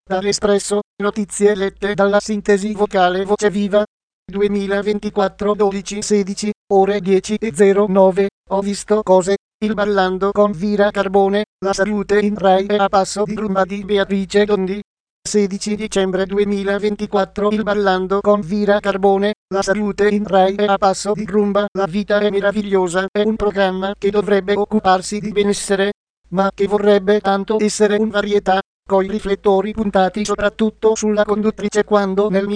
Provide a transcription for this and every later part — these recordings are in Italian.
Dall'Espresso, notizie lette dalla sintesi vocale Voce Viva. 2024 12 16, ore 10:09, ho visto cose. Il Ballando con Vira Carbone, la salute in Rai è a passo di rumba di Beatrice Dondi. 16 dicembre 2024 Il Ballando con Vira Carbone, la salute in Rai è a passo di rumba, la vita è meravigliosa, è un programma che dovrebbe occuparsi di benessere, ma che vorrebbe tanto essere un varietà, coi riflettori puntati soprattutto sulla conduttrice quando nel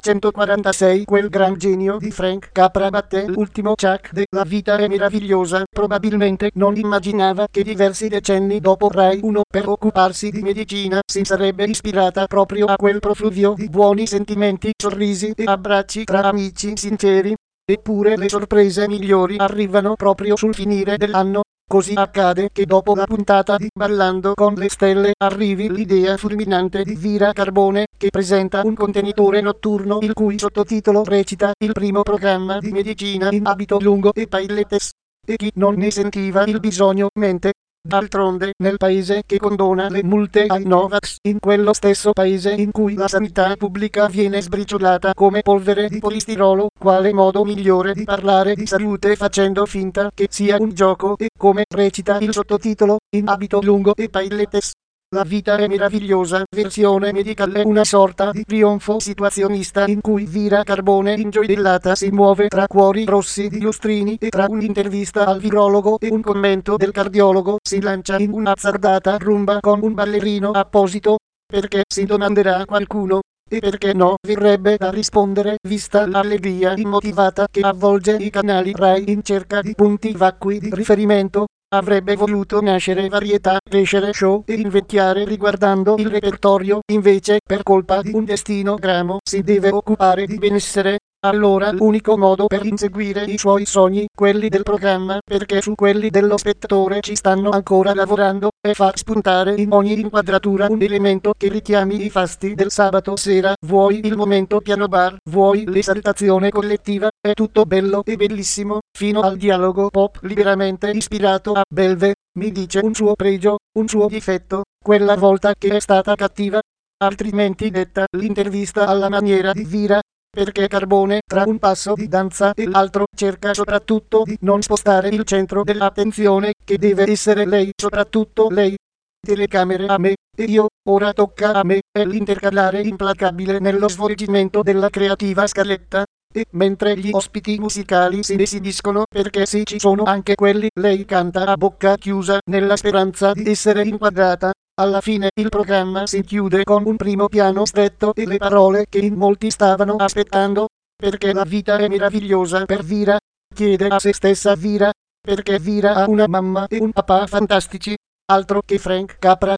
1946 quel gran genio di Frank Capra batté l'ultimo Chuck de La vita è meravigliosa, probabilmente non immaginava che diversi decenni dopo Rai 1 per occuparsi di medicina si sarebbe ispirata proprio a quel profluvio di buoni sentimenti, sorrisi e abbracci tra amici sinceri. Eppure le sorprese migliori arrivano proprio sul finire dell'anno. Così accade che dopo la puntata di Ballando con le stelle arrivi l'idea fulminante di Vira Carbone, che presenta un contenitore notturno il cui sottotitolo recita "Il primo programma di medicina in abito lungo e piletes". E chi non ne sentiva il bisogno mente. D'altronde, nel paese che condona le multe ai Novax, in quello stesso paese in cui la sanità pubblica viene sbriciolata come polvere di polistirolo, quale modo migliore di parlare di salute facendo finta che sia un gioco e, come recita il sottotitolo, in abito lungo e piletes. La vita è meravigliosa, versione medical è una sorta di trionfo situazionista in cui Vira Carbone ingioiellata si muove tra cuori rossi di lustrini e tra un'intervista al virologo e un commento del cardiologo si lancia in un'azzardata rumba con un ballerino apposito, perché si domanderà qualcuno. E perché no, verrebbe da rispondere, vista l'allegria immotivata che avvolge i canali Rai in cerca di punti vacui di riferimento. Avrebbe voluto nascere varietà, crescere show e invecchiare riguardando il repertorio, invece per colpa di un destino gramo si deve occupare di benessere. Allora l'unico modo per inseguire i suoi sogni, quelli del programma, perché su quelli dello spettatore ci stanno ancora lavorando, è far spuntare in ogni inquadratura un elemento che richiami i fasti del sabato sera, vuoi il momento piano bar, vuoi l'esaltazione collettiva, è tutto bello e bellissimo, fino al dialogo pop liberamente ispirato a Belve, mi dice un suo pregio, un suo difetto, quella volta che è stata cattiva. Altrimenti detta l'intervista alla maniera di Vira, perché Carbone tra un passo di danza e l'altro cerca soprattutto di non spostare il centro dell'attenzione, che deve essere lei, soprattutto lei. Telecamere a me, e io, ora tocca a me, è l'intercalare implacabile nello svolgimento della creativa scaletta. E mentre gli ospiti musicali si esibiscono, perché sì ci sono anche quelli, lei canta a bocca chiusa nella speranza di essere inquadrata. Alla fine il programma si chiude con un primo piano stretto e le parole che in molti stavano aspettando. Perché la vita è meravigliosa per Vira, chiede a se stessa Vira, perché Vira ha una mamma e un papà fantastici, altro che Frank Capra.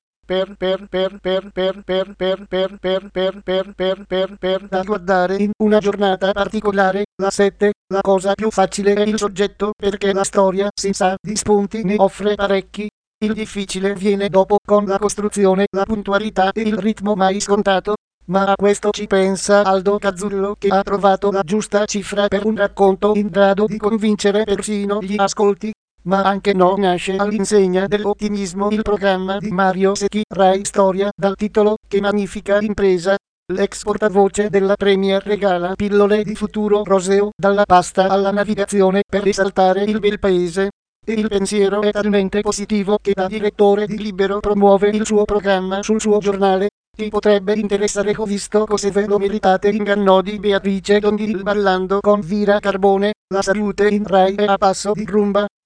Da guardare in una giornata particolare, la 7, la cosa più facile è il soggetto, perché la storia si sa di spunti ne offre parecchi. Il difficile viene dopo con la costruzione, la puntualità e il ritmo mai scontato. Ma a questo ci pensa Aldo Cazzullo, che ha trovato la giusta cifra per un racconto in grado di convincere persino gli ascolti. Ma anche no, nasce all'insegna dell'ottimismo il programma di Mario Secchi, Rai Storia, dal titolo "Che magnifica impresa". L'ex portavoce della Premier regala pillole di futuro roseo, dalla pasta alla navigazione per esaltare il bel paese. E il pensiero è talmente positivo che da direttore di Libero promuove il suo programma sul suo giornale. Ti potrebbe interessare, ho visto cose ve lo meritate, ingannò di Beatrice Dondi. Il Ballando con Vira Carbone, la salute in Rai è a passo di rumba.